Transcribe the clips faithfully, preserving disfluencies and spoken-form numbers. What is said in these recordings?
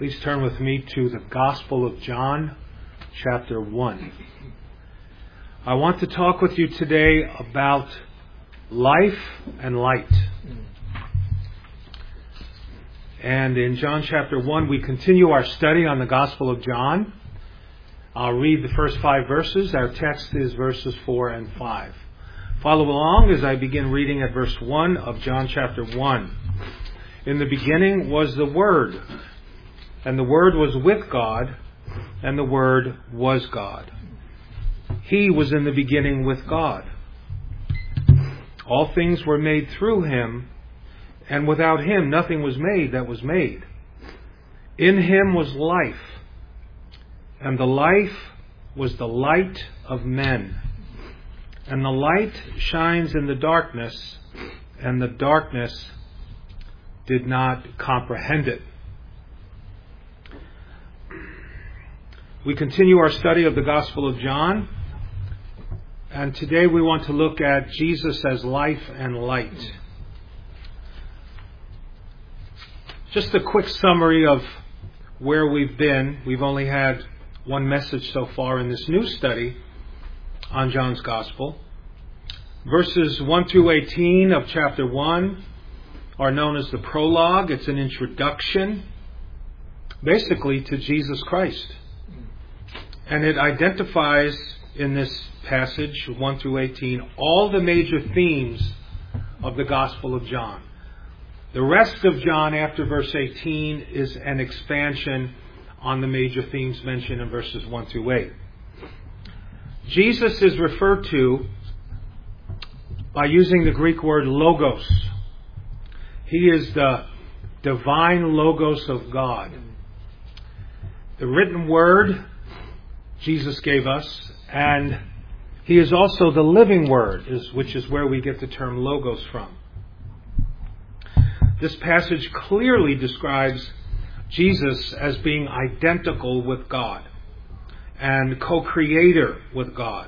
Please turn with me to the Gospel of John, chapter one. I want to talk with you today about life and light. And in John chapter one, we continue our study on the Gospel of John. I'll read the first five verses. Our text is verses four and five. Follow along as I begin reading at verse one of John chapter one. In the beginning was the Word, and the Word was with God, and the Word was God. He was in the beginning with God. All things were made through Him, and without Him nothing was made that was made. In Him was life, and the life was the light of men. And the light shines in the darkness, and the darkness did not comprehend it. We continue our study of the Gospel of John, and today we want to look at Jesus as life and light. Just a quick summary of where we've been. We've only had one message so far in this new study on John's Gospel. Verses one through eighteen of chapter one are known as the prologue. It's an introduction, basically, to Jesus Christ. And it identifies in this passage, one through eighteen, all the major themes of the Gospel of John. The rest of John after verse eighteen is an expansion on the major themes mentioned in verses one through eight. Jesus is referred to by using the Greek word logos. He is the divine logos of God. The written word Jesus gave us, and He is also the living word, which is where we get the term logos from. This passage clearly describes Jesus as being identical with God and co-creator with God.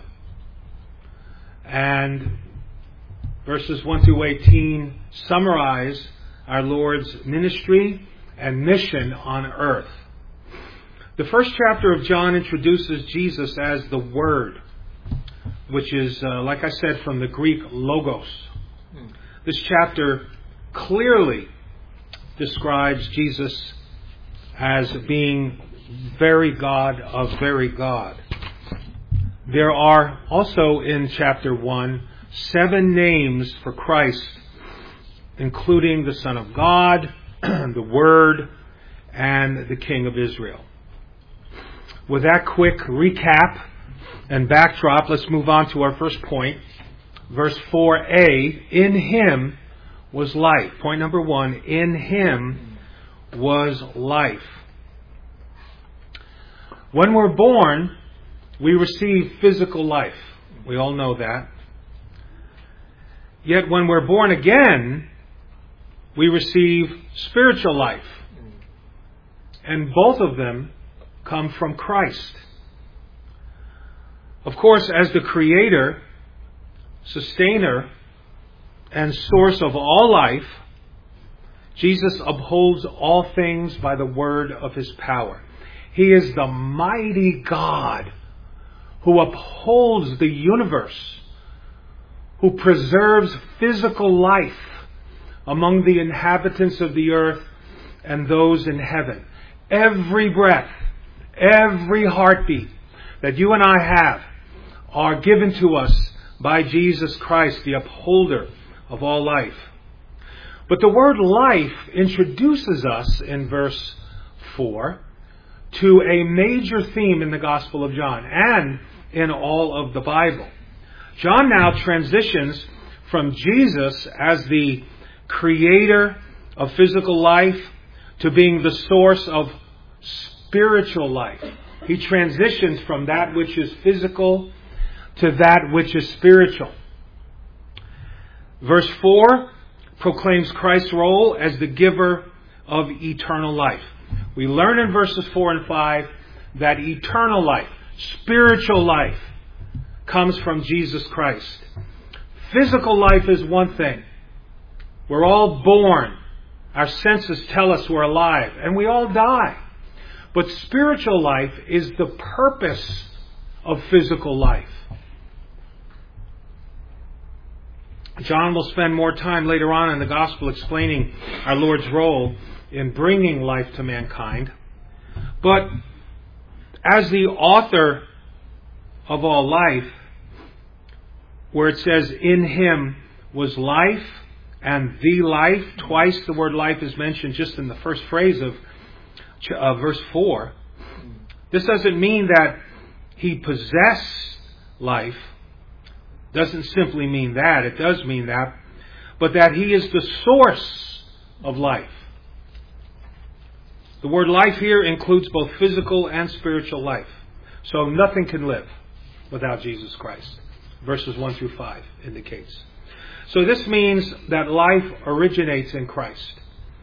And verses one through eighteen summarize our Lord's ministry and mission on earth. The first chapter of John introduces Jesus as the Word, which is, uh, like I said, from the Greek logos. This chapter clearly describes Jesus as being very God of very God. There are also in chapter one seven names for Christ, including the Son of God, the Word, and the King of Israel. With that quick recap and backdrop, let's move on to our first point. Verse four a, in Him was life. Point number one, in Him was life. When we're born, we receive physical life. We all know that. Yet when we're born again, we receive spiritual life. And both of them come from Christ. Of course, as the Creator, Sustainer, and source of all life, Jesus upholds all things by the word of His power. He is the mighty God who upholds the universe, who preserves physical life among the inhabitants of the earth and those in heaven. Every breath, every heartbeat that you and I have are given to us by Jesus Christ, the upholder of all life. But the word life introduces us in verse four to a major theme in the Gospel of John and in all of the Bible. John now transitions from Jesus as the creator of physical life to being the source of spiritual life. He transitions from that which is physical to that which is spiritual. Verse four proclaims Christ's role as the giver of eternal life. We learn in verses four and five that eternal life, spiritual life, comes from Jesus Christ. Physical life is one thing. We're all born. Our senses tell us we're alive. And we all die. But spiritual life is the purpose of physical life. John will spend more time later on in the Gospel explaining our Lord's role in bringing life to mankind. But as the author of all life, where it says, in Him was life, and the life, twice the word life is mentioned just in the first phrase of uh, verse four. This doesn't mean that He possessed life. Doesn't simply mean that. It does mean that. But that He is the source of life. The word life here includes both physical and spiritual life. So nothing can live without Jesus Christ. Verses one through five indicates. So this means that life originates in Christ.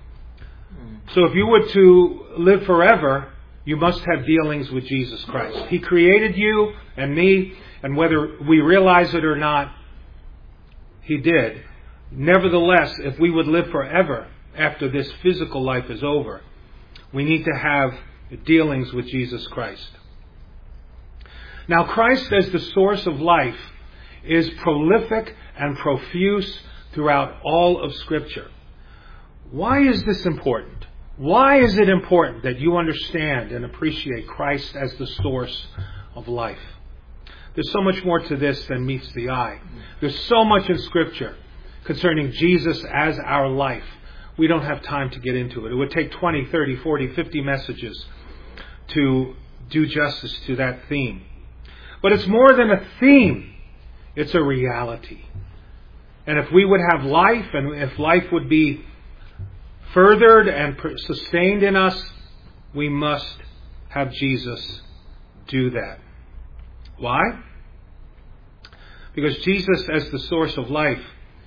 So if you were to live forever, you must have dealings with Jesus Christ. He created you and me, and whether we realize it or not, He did. Nevertheless, if we would live forever after this physical life is over, we need to have dealings with Jesus Christ. Now, Christ as the source of life is prolific and profuse throughout all of Scripture. Why is this important? Why is it important that you understand and appreciate Christ as the source of life? There's so much more to this than meets the eye. There's so much in Scripture concerning Jesus as our life. We don't have time to get into it. It would take twenty, thirty, forty, fifty messages to do justice to that theme. But it's more than a theme. It's a reality. And if we would have life, and if life would be furthered and sustained in us, we must have Jesus do that. Why? Because Jesus, as the source of life,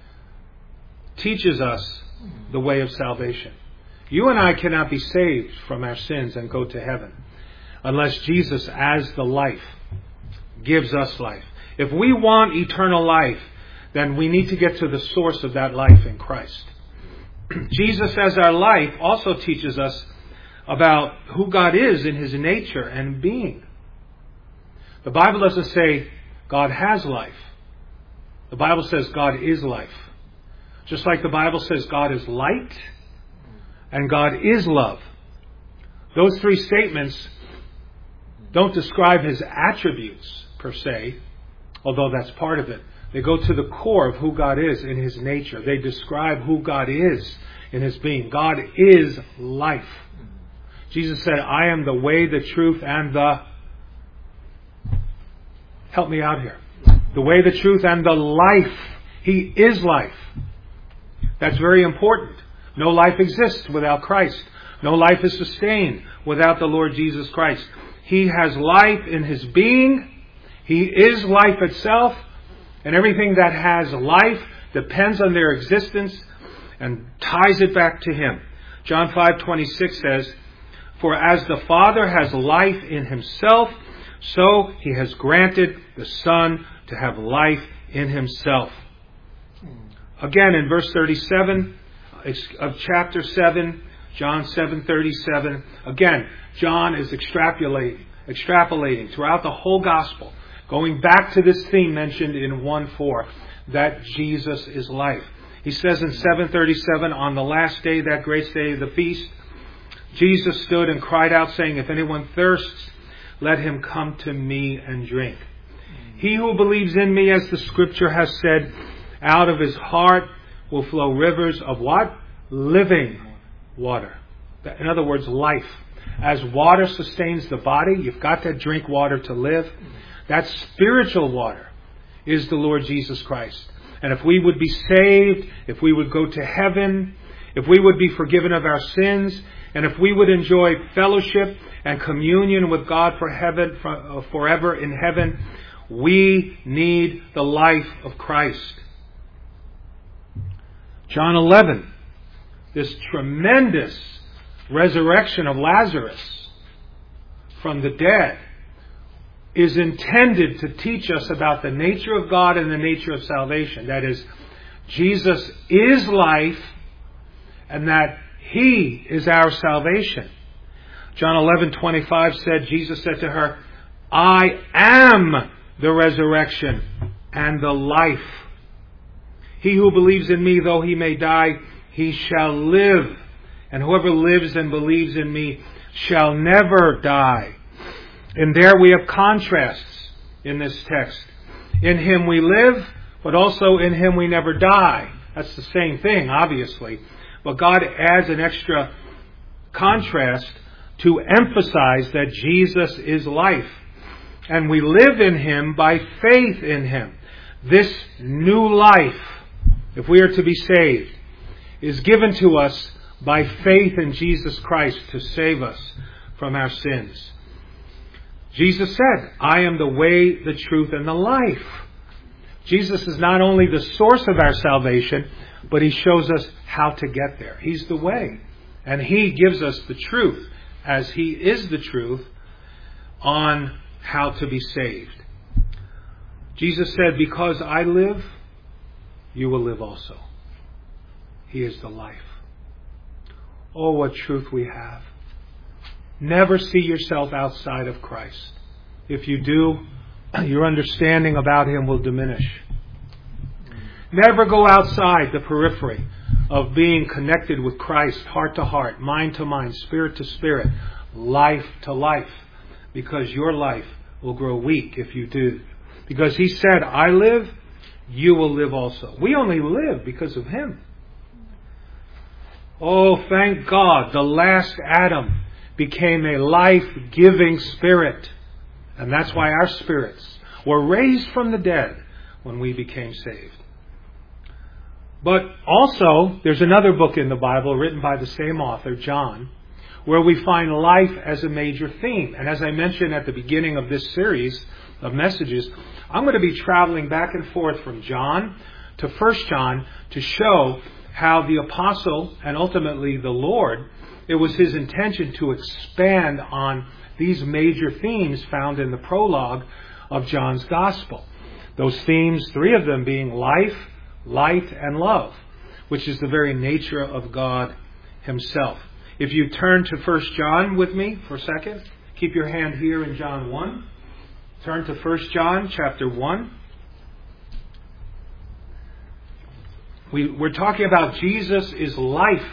teaches us the way of salvation. You and I cannot be saved from our sins and go to heaven unless Jesus, as the life, gives us life. If we want eternal life, then we need to get to the source of that life in Christ. Jesus as our life also teaches us about who God is in His nature and being. The Bible doesn't say God has life. The Bible says God is life. Just like the Bible says God is light and God is love. Those three statements don't describe His attributes per se, although that's part of it. They go to the core of who God is in His nature. They describe who God is in His being. God is life. Jesus said, I am the way, the truth, and the... Help me out here. The way, the truth, and the life. He is life. That's very important. No life exists without Christ. No life is sustained without the Lord Jesus Christ. He has life in His being. He is life itself. And everything that has life depends on their existence and ties it back to Him. John five twenty-six says, for as the Father has life in Himself, so He has granted the Son to have life in Himself. Again, in verse thirty-seven of chapter seven, John seven thirty-seven, again, John is extrapolating, extrapolating throughout the whole gospel, going back to this theme mentioned in one four, that Jesus is life. He says in seven thirty-seven, on the last day, that great day of the feast, Jesus stood and cried out, saying, if anyone thirsts, let him come to me and drink. He who believes in me, as the Scripture has said, out of his heart will flow rivers of what? Living water. In other words, life. As water sustains the body, you've got to drink water to live. That spiritual water is the Lord Jesus Christ. And if we would be saved, if we would go to heaven, if we would be forgiven of our sins, and if we would enjoy fellowship and communion with God for heaven, for, forever in heaven, we need the life of Christ. John eleven, this tremendous resurrection of Lazarus from the dead is intended to teach us about the nature of God and the nature of salvation. That is, Jesus is life and that He is our salvation. John eleven twenty-five said, Jesus said to her, I am the resurrection and the life. He who believes in me, though he may die, he shall live. And whoever lives and believes in me shall never die. And there we have contrasts in this text. In him we live, but also in him we never die. That's the same thing, obviously. But God adds an extra contrast to emphasize that Jesus is life. And we live in him by faith in him. This new life, if we are to be saved, is given to us by faith in Jesus Christ to save us from our sins. Jesus said, I am the way, the truth, and the life. Jesus is not only the source of our salvation, but he shows us how to get there. He's the way. And he gives us the truth, as he is the truth, on how to be saved. Jesus said, because I live, you will live also. He is the life. Oh, what truth we have. Never see yourself outside of Christ. If you do, your understanding about him will diminish. Never go outside the periphery of being connected with Christ, heart to heart, mind to mind, spirit to spirit, life to life. Because your life will grow weak if you do. Because he said, I live, you will live also. We only live because of him. Oh, thank God, the last Adam became a life-giving spirit. And that's why our spirits were raised from the dead when we became saved. But also, there's another book in the Bible written by the same author, John, where we find life as a major theme. And as I mentioned at the beginning of this series of messages, I'm going to be traveling back and forth from John to First John to show how the apostle and ultimately the Lord, it was his intention to expand on these major themes found in the prologue of John's Gospel. Those themes, three of them being life, light, and love, which is the very nature of God himself. If you turn to First John with me for a second, keep your hand here in John one. Turn to First John chapter one. We, we're talking about Jesus is life.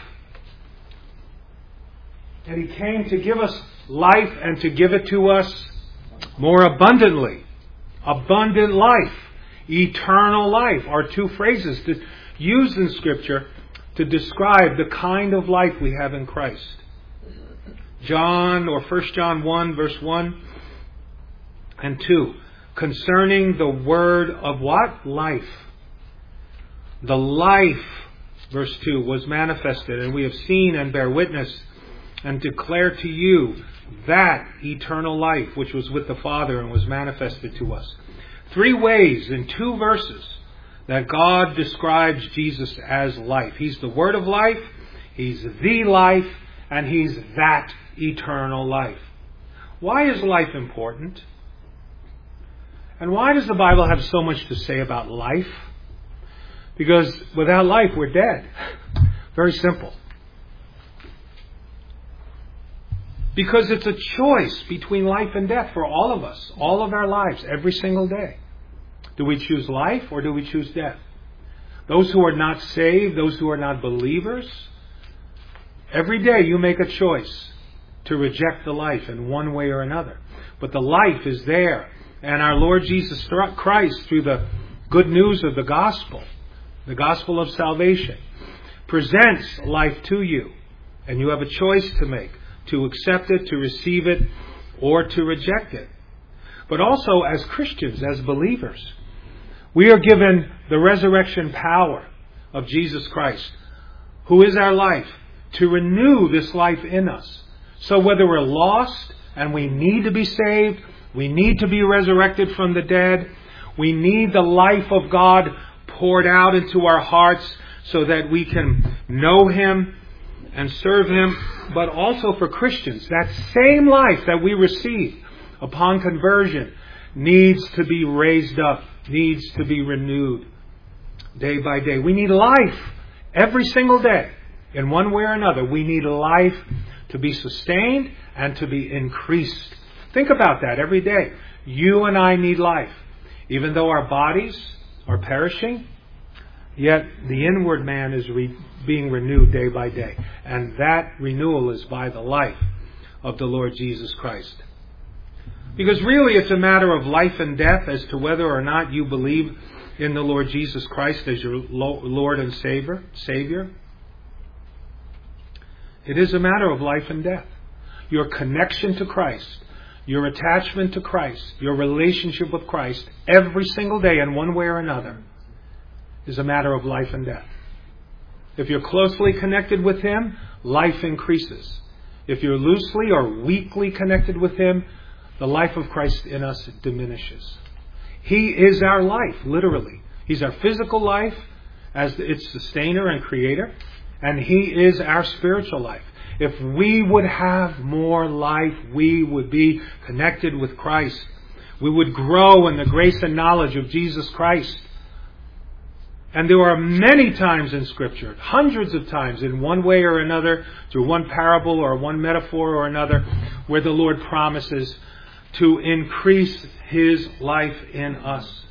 And he came to give us life and to give it to us more abundantly. Abundant life. Eternal life are two phrases that used in Scripture to describe the kind of life we have in Christ. John or First John one verse one and two. Concerning the word of what? Life. The life, verse two, was manifested, and we have seen and bear witness and declare to you that eternal life which was with the Father and was manifested to us. Three ways in two verses that God describes Jesus as life. He's the word of life, he's the life, and he's that eternal life. Why is life important? And why does the Bible have so much to say about life? Because without life, we're dead. Very simple. Because it's a choice between life and death for all of us, all of our lives, every single day. Do we choose life or do we choose death? Those who are not saved, those who are not believers, every day you make a choice to reject the life in one way or another. But the life is there. And our Lord Jesus Christ, through the good news of the gospel, the gospel of salvation, presents life to you. And you have a choice to make, to accept it, to receive it, or to reject it. But also as Christians, as believers, we are given the resurrection power of Jesus Christ, who is our life, to renew this life in us. So whether we're lost and we need to be saved, we need to be resurrected from the dead, we need the life of God poured out into our hearts so that we can know him and serve him. But also for Christians, that same life that we receive upon conversion needs to be raised up, needs to be renewed day by day. We need life every single day. In one way or another, we need life to be sustained and to be increased. Think about that every day. You and I need life. Even though our bodies are perishing, yet the inward man is re- being renewed day by day. And that renewal is by the life of the Lord Jesus Christ. Because really it's a matter of life and death as to whether or not you believe in the Lord Jesus Christ as your Lord and Savior. Savior. It is a matter of life and death. Your connection to Christ, your attachment to Christ, your relationship with Christ every single day in one way or another is a matter of life and death. If you're closely connected with Him, life increases. If you're loosely or weakly connected with Him, the life of Christ in us diminishes. He is our life, literally. He's our physical life as its sustainer and creator, and He is our spiritual life. If we would have more life, we would be connected with Christ. We would grow in the grace and knowledge of Jesus Christ. And there are many times in Scripture, hundreds of times in one way or another, through one parable or one metaphor or another, where the Lord promises to increase His life in us.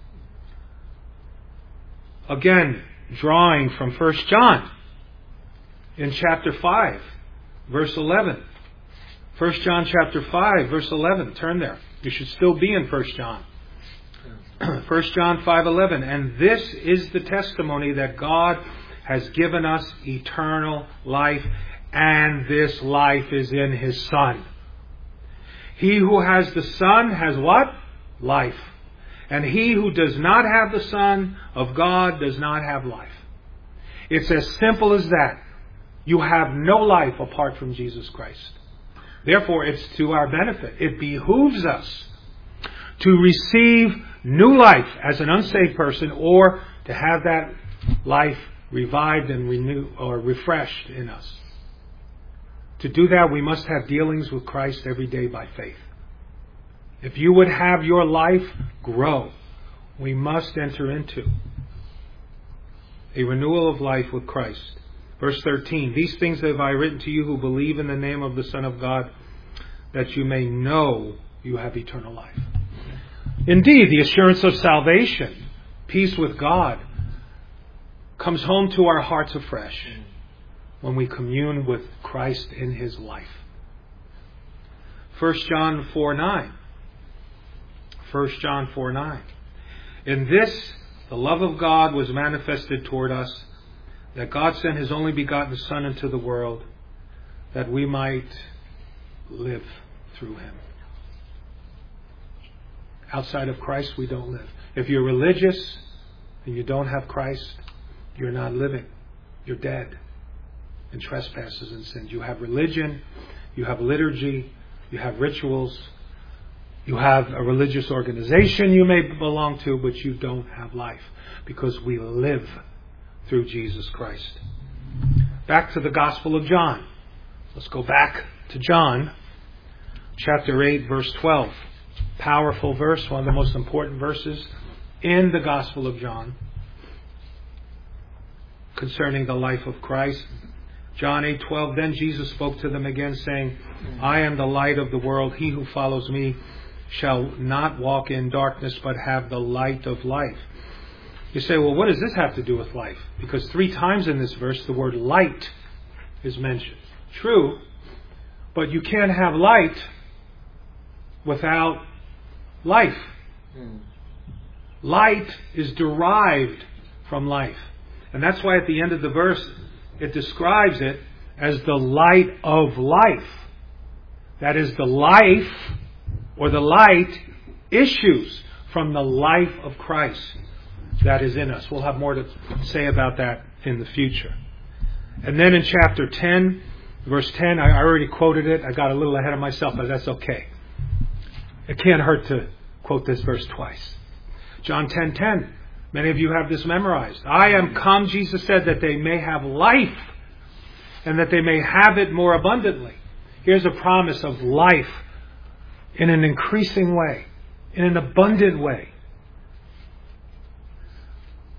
Again, drawing from First John in chapter five, verse eleven. First John chapter five, verse eleven. Turn there. You should still be in First John. First John five eleven. And this is the testimony that God has given us eternal life, and this life is in His Son. He who has the Son has what? Life. And he who does not have the Son of God does not have life. It's as simple as that. You have no life apart from Jesus Christ. Therefore, it's to our benefit. It behooves us to receive new life as an unsaved person, or to have that life revived and renewed or refreshed in us. To do that, we must have dealings with Christ every day by faith. If you would have your life grow, we must enter into a renewal of life with Christ. Verse thirteen, these things have I written to you who believe in the name of the Son of God, that you may know you have eternal life. Indeed, the assurance of salvation, peace with God, comes home to our hearts afresh when we commune with Christ in His life. First John four nine. First John four nine. In this, the love of God was manifested toward us, that God sent His only begotten Son into the world, that we might live through Him. Outside of Christ, we don't live. If you're religious and you don't have Christ, you're not living. You're dead in trespasses and sins. You have religion, you have liturgy, you have rituals, you have a religious organization you may belong to, but you don't have life, because we live through Jesus Christ. Back to the Gospel of John. Let's go back to John, chapter eight, verse twelve. Powerful verse, one of the most important verses in the Gospel of John concerning the life of Christ. John eight twelve. Then Jesus spoke to them again, saying, I am the light of the world. He who follows me shall not walk in darkness, but have the light of life. You say, well, what does this have to do with life? Because three times in this verse the word light is mentioned. True, but you can't have light without life. Mm. Light is derived from life. And that's why at the end of the verse it describes it as the light of life. That is, the life or the light issues from the life of Christ that is in us. We'll have more to say about that in the future. And then in chapter ten, verse ten, I already quoted it. I got a little ahead of myself, but that's okay. It can't hurt to quote this verse twice. John ten ten. Many of you have this memorized. I am come, Jesus said, that they may have life, and that they may have it more abundantly. Here's a promise of life in an increasing way, in an abundant way.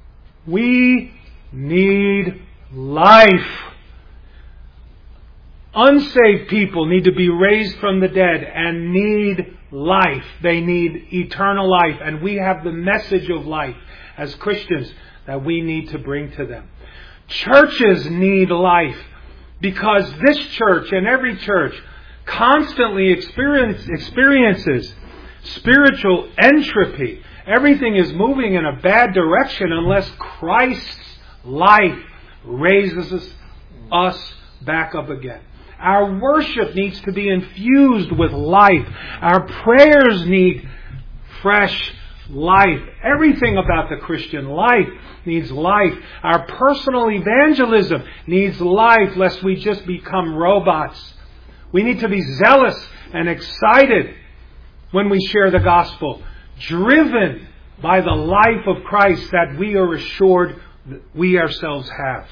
We need life. Unsaved people need to be raised from the dead and need life. They need eternal life. And we have the message of life as Christians that we need to bring to them. Churches need life because this church and every church constantly experience, experiences spiritual entropy. Everything is moving in a bad direction unless Christ's life raises us, us back up again. Our worship needs to be infused with life. Our prayers need fresh life. Everything about the Christian life needs life. Our personal evangelism needs life, lest we just become robots. We need to be zealous and excited when we share the gospel, driven by the life of Christ that we are assured that we ourselves have.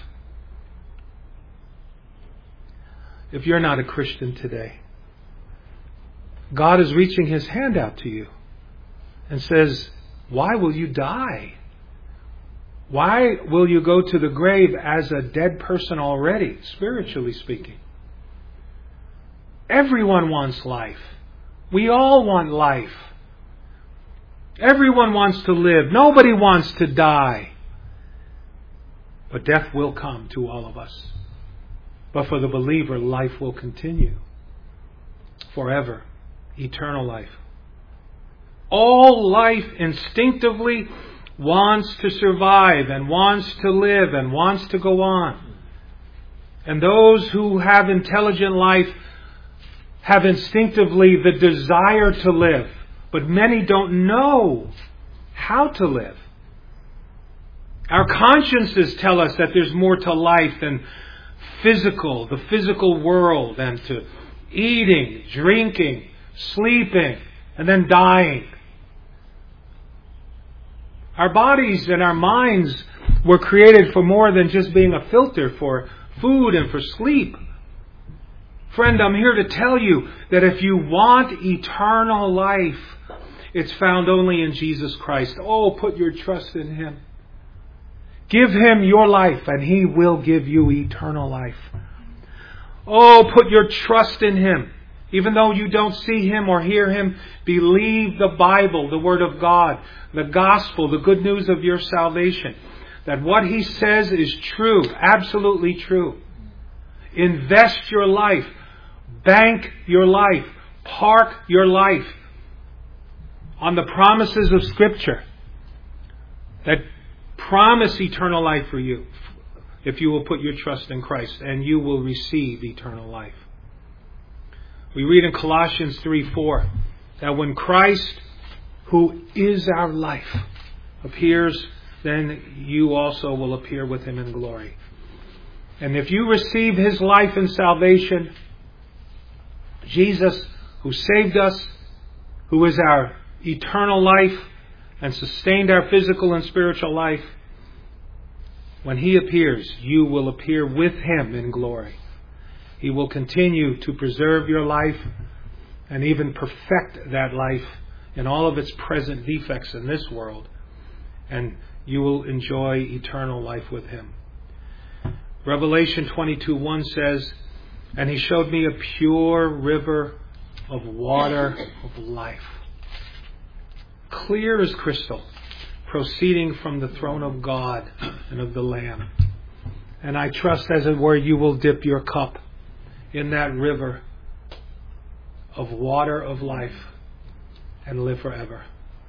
If you're not a Christian today, God is reaching His hand out to you and says, why will you die? Why will you go to the grave as a dead person already, spiritually speaking? Everyone wants life. We all want life. Everyone wants to live. Nobody wants to die. But death will come to all of us. But for the believer, life will continue forever. Eternal life. All life instinctively wants to survive and wants to live and wants to go on. And those who have intelligent life have instinctively the desire to live. But many don't know how to live. Our consciences tell us that there's more to life than physical, the physical world, and to eating, drinking, sleeping, and then dying. Our bodies and our minds were created for more than just being a filter for food and for sleep. Friend, I'm here to tell you that if you want eternal life, it's found only in Jesus Christ. Oh, put your trust in Him. Give Him your life and He will give you eternal life. Oh, put your trust in Him. Even though you don't see Him or hear Him, believe the Bible, the Word of God, the gospel, the good news of your salvation. That what He says is true, absolutely true. Invest your life. Bank your life. Park your life on the promises of Scripture that promise eternal life for you if you will put your trust in Christ, and you will receive eternal life. We read in Colossians three four that when Christ, who is our life, appears, then you also will appear with Him in glory. And if you receive His life and salvation, Jesus, who saved us, who is our eternal life and sustained our physical and spiritual life, when He appears, you will appear with Him in glory. He will continue to preserve your life and even perfect that life in all of its present defects in this world. And you will enjoy eternal life with Him. Revelation twenty-two one says, and He showed me a pure river of water of life, clear as crystal, proceeding from the throne of God and of the Lamb. And I trust, as it were, you will dip your cup in that river of water of life and live forever.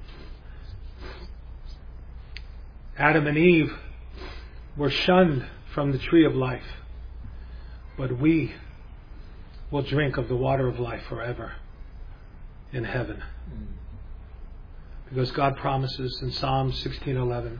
Adam and Eve were shunned from the tree of life, but we will drink of the water of life forever in heaven. Because God promises in Psalm sixteen eleven,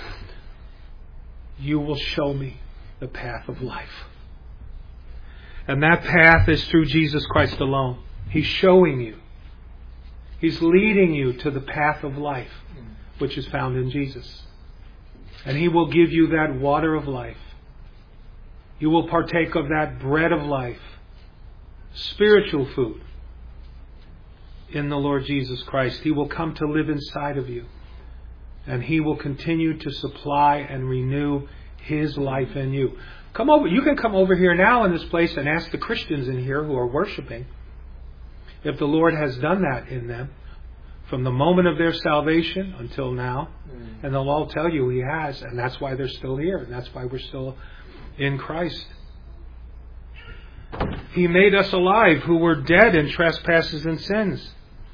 you will show me the path of life. And that path is through Jesus Christ alone. He's showing you. He's leading you to the path of life, which is found in Jesus. And He will give you that water of life. You will partake of that bread of life, spiritual food, in the Lord Jesus Christ. He will come to live inside of you. And He will continue to supply and renew His life in you. Come over. You can come over here now in this place and ask the Christians in here who are worshiping if the Lord has done that in them from the moment of their salvation until now. Mm. And they'll all tell you He has. And that's why they're still here. And that's why we're still in Christ. He made us alive who were dead in trespasses and sins.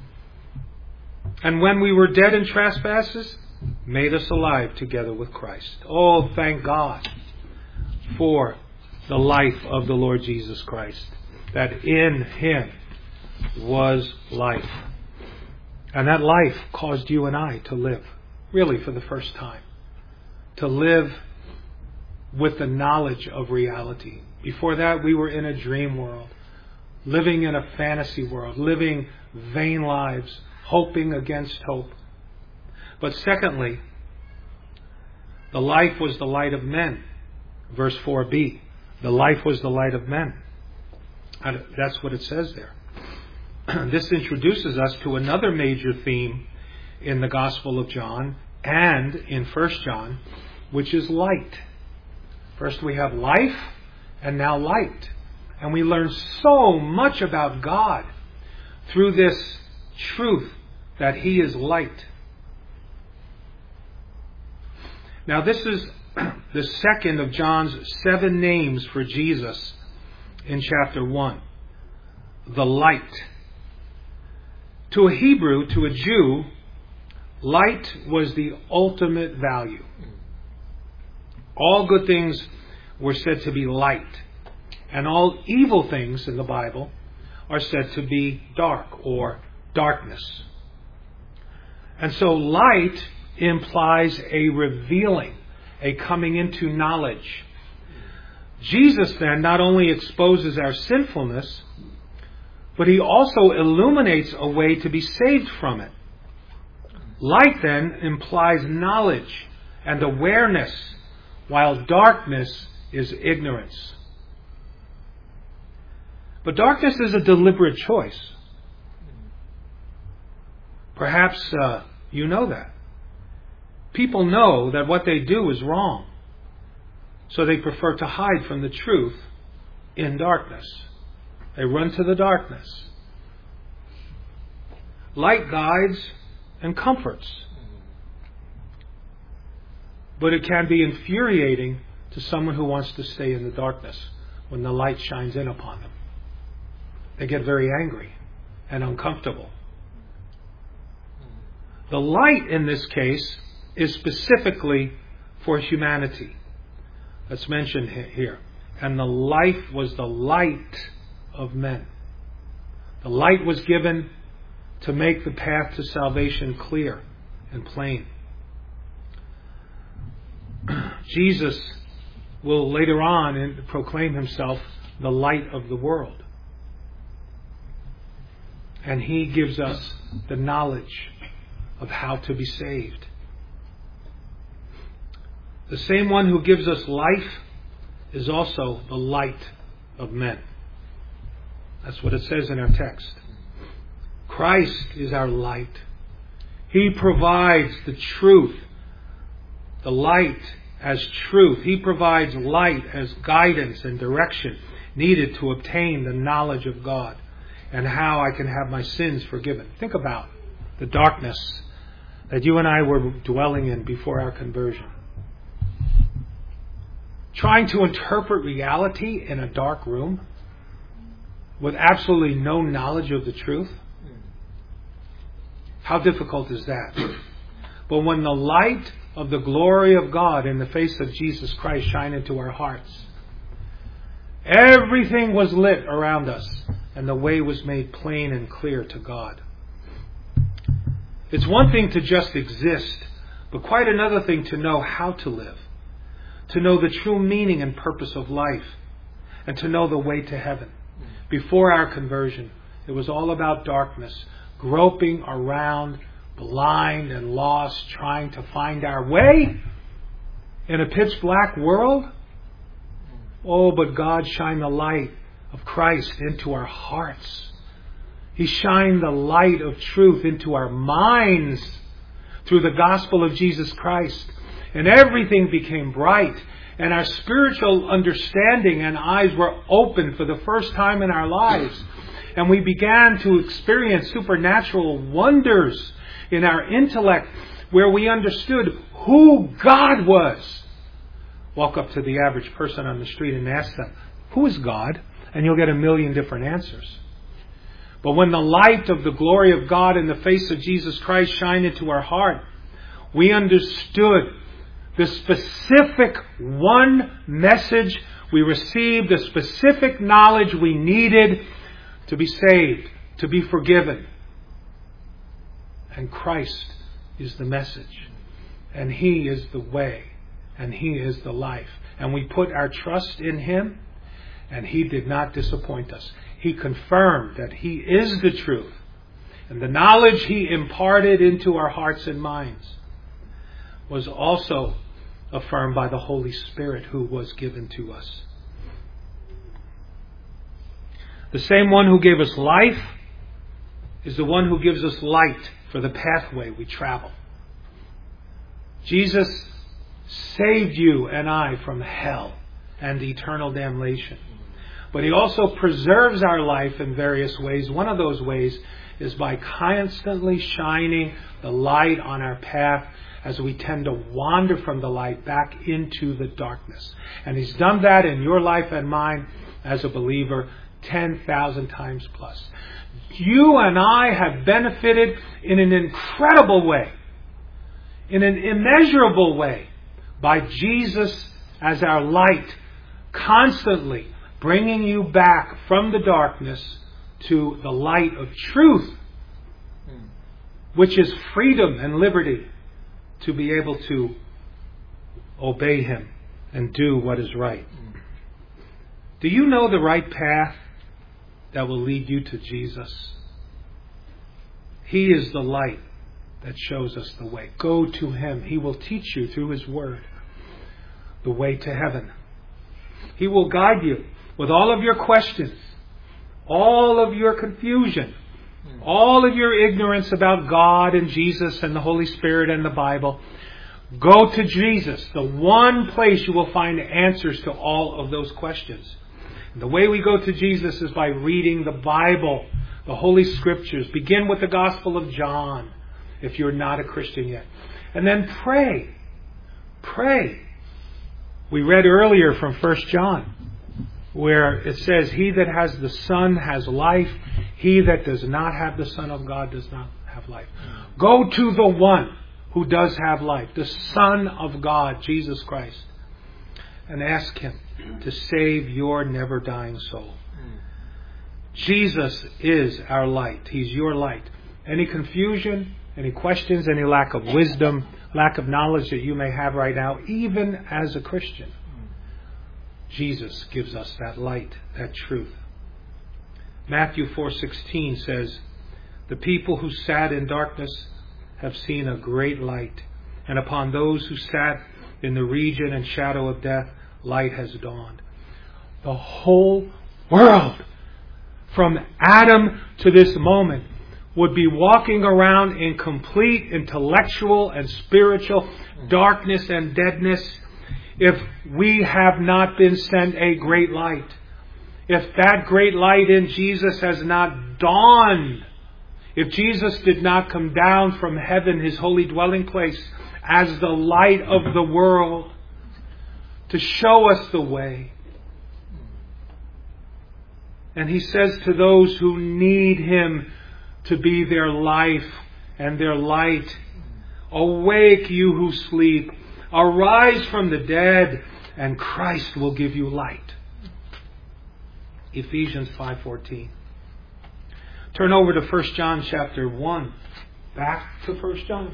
And when we were dead in trespasses, made us alive together with Christ. Oh, thank God for the life of the Lord Jesus Christ, that in Him was life. And that life caused you and I to live, really for the first time, to live with the knowledge of reality. Before that, we were in a dream world, living in a fantasy world, living vain lives, hoping against hope. But secondly, the life was the light of men. Verse four b, the life was the light of men. And that's what it says there. This introduces us to another major theme in the Gospel of John and in First John, which is light. First we have life and now light. And we learn so much about God through this truth that He is light. Now this is the second of John's seven names for Jesus in chapter one. The light. To a Hebrew, to a Jew, light was the ultimate value. All good things were said to be light. And all evil things in the Bible are said to be dark or darkness. And so light implies a revealing, a coming into knowledge. Jesus then not only exposes our sinfulness, but He also illuminates a way to be saved from it. Light then implies knowledge and awareness, while darkness is ignorance. But darkness is a deliberate choice. Perhaps uh, you know that. People know that what they do is wrong, so they prefer to hide from the truth in darkness. They run to the darkness. Light guides and comforts, but it can be infuriating to someone who wants to stay in the darkness when the light shines in upon them. They get very angry and uncomfortable. The light in this case is specifically for humanity. That's mentioned here. And the life was the light of men. The light was given to make the path to salvation clear and plain. Jesus will later on proclaim Himself the light of the world. And He gives us the knowledge of how to be saved. The same one who gives us life is also the light of men. That's what it says in our text. Christ is our light. He provides the truth, the light as truth. He provides light as guidance and direction needed to obtain the knowledge of God and how I can have my sins forgiven. Think about the darkness that you and I were dwelling in before our conversion. Trying to interpret reality in a dark room with absolutely no knowledge of the truth. How difficult is that? But when the light of the glory of God in the face of Jesus Christ shine into our hearts, everything was lit around us and the way was made plain and clear to God. It's one thing to just exist, but quite another thing to know how to live, to know the true meaning and purpose of life, and to know the way to heaven. Before our conversion, it was all about darkness, groping around, blind and lost, trying to find our way in a pitch black world. Oh, but God shined the light of Christ into our hearts. He shined the light of truth into our minds through the gospel of Jesus Christ. And everything became bright. and our spiritual understanding and eyes were opened for the first time in our lives. And we began to experience supernatural wonders in our intellect where we understood who God was. Walk up to the average person on the street and ask them, who is God? And you'll get a million different answers. But when the light of the glory of God in the face of Jesus Christ shined into our heart, we understood the specific one message we received, the specific knowledge we needed to be saved, to be forgiven. And Christ is the message. And He is the way. And He is the life. And we put our trust in Him, and He did not disappoint us. He confirmed that He is the truth. And the knowledge He imparted into our hearts and minds was also affirmed by the Holy Spirit who was given to us. The same one who gave us life is the one who gives us light for the pathway we travel. Jesus saved you and I from hell and eternal damnation. But He also preserves our life in various ways. One of those ways is by constantly shining the light on our path as we tend to wander from the light back into the darkness. And He's done that in your life and mine as a believer ten thousand times plus. You and I have benefited in an incredible way, in an immeasurable way, by Jesus as our light, constantly bringing you back from the darkness to the light of truth, which is freedom and liberty to be able to obey Him and do what is right. Do you know the right path that will lead you to Jesus? He is the light that shows us the way. Go to Him. He will teach you through His Word the way to heaven. He will guide you with all of your questions, all of your confusion, all of your ignorance about God and Jesus and the Holy Spirit and the Bible. Go to Jesus, the one place you will find answers to all of those questions. And the way we go to Jesus is by reading the Bible, the Holy Scriptures. Begin with the Gospel of John, if you're not a Christian yet. And then pray. Pray. We read earlier from First John, where it says, He that has the Son has life. He that does not have the Son of God does not have life. Go to the one who does have life, the Son of God, Jesus Christ, and ask Him to save your never-dying soul. Jesus is our light. He's your light. Any confusion, any questions, any lack of wisdom, lack of knowledge that you may have right now, even as a Christian, Jesus gives us that light, that truth. Matthew four sixteen says, the people who sat in darkness have seen a great light, and upon those who sat in the region and shadow of death, light has dawned. The whole world, from Adam to this moment, would be walking around in complete intellectual and spiritual darkness and deadness if we have not been sent a great light. If that great light in Jesus has not dawned, if Jesus did not come down from heaven, His holy dwelling place, as the light of the world to show us the way. And He says to those who need Him to be their life and their light, awake you who sleep, arise from the dead, and Christ will give you light. Ephesians five fourteen. Turn over to First John chapter one. Back to First John.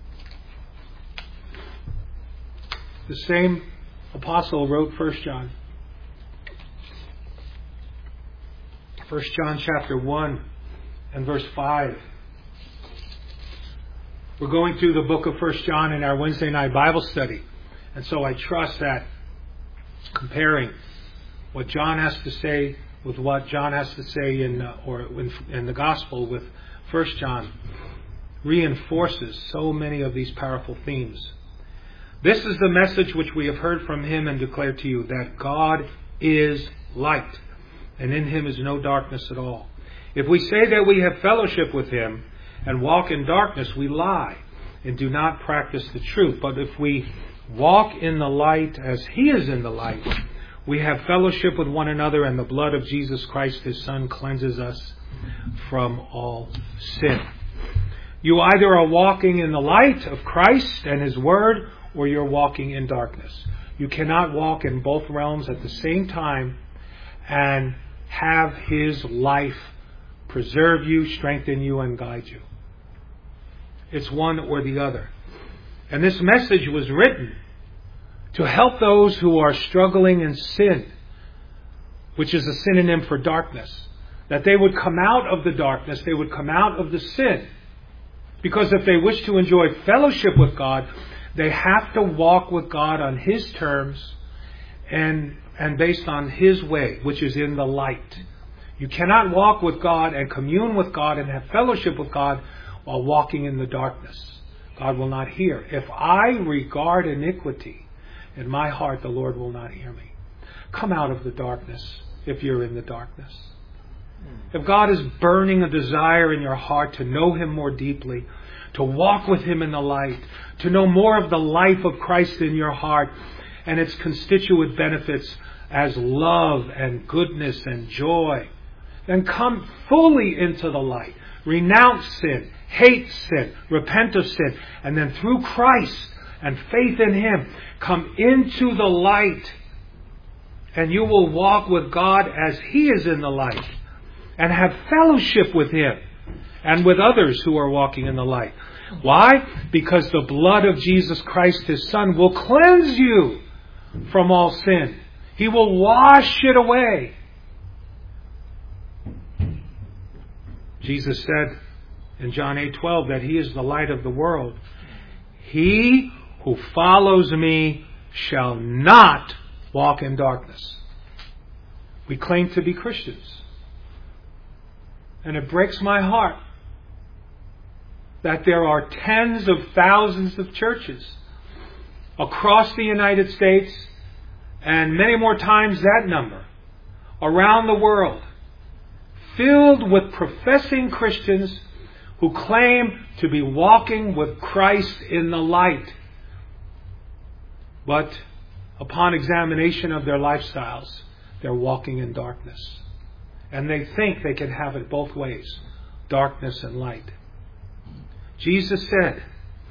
The same apostle wrote First John. First John chapter one and verse five. We're going through the book of First John in our Wednesday night Bible study. And so I trust that comparing what John has to say with what John has to say in uh, or in, in the gospel with First John reinforces so many of these powerful themes. This is the message which we have heard from him and declare to you, that God is light, and in him is no darkness at all. If we say that we have fellowship with him and walk in darkness, we lie and do not practice the truth. But if we walk in the light as he is in the light, we have fellowship with one another, and the blood of Jesus Christ, his Son, cleanses us from all sin. You either are walking in the light of Christ and his word, or you're walking in darkness. You cannot walk in both realms at the same time and have his life preserve you, strengthen you, and guide you. It's one or the other. And this message was written to help those who are struggling in sin, which is a synonym for darkness. That they would come out of the darkness, they would come out of the sin. Because if they wish to enjoy fellowship with God, they have to walk with God on his terms and, and based on his way, which is in the light. You cannot walk with God and commune with God and have fellowship with God while walking in the darkness. God will not hear. If I regard iniquity in my heart, the Lord will not hear me. Come out of the darkness if you're in the darkness. If God is burning a desire in your heart to know him more deeply, to walk with him in the light, to know more of the life of Christ in your heart and its constituent benefits as love and goodness and joy, then come fully into the light. Renounce sin, hate sin, repent of sin, and then through Christ and faith in him, come into the light, and you will walk with God as he is in the light, and have fellowship with him and with others who are walking in the light. Why? Because the blood of Jesus Christ, his Son, will cleanse you from all sin. He will wash it away. Jesus said in John eight twelve that he is the light of the world. He who follows me shall not walk in darkness. We claim to be Christians. And it breaks my heart that there are tens of thousands of churches across the United States, and many more times that number, around the world, filled with professing Christians who claim to be walking with Christ in the light. But upon examination of their lifestyles, they're walking in darkness. And they think they can have it both ways, darkness and light. Jesus said,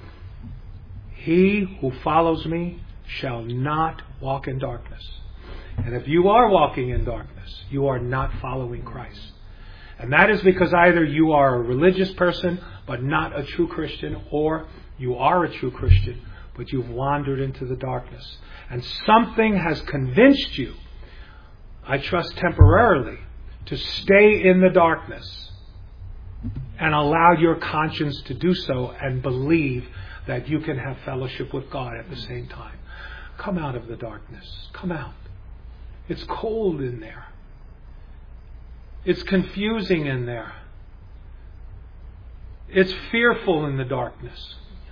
he who follows me shall not walk in darkness. And if you are walking in darkness, you are not following Christ. And that is because either you are a religious person but not a true Christian, or you are a true Christian but you've wandered into the darkness. And something has convinced you, I trust temporarily, to stay in the darkness and allow your conscience to do so and believe that you can have fellowship with God at the same time. Come out of the darkness. Come out. It's cold in there. It's confusing in there. It's fearful in the darkness.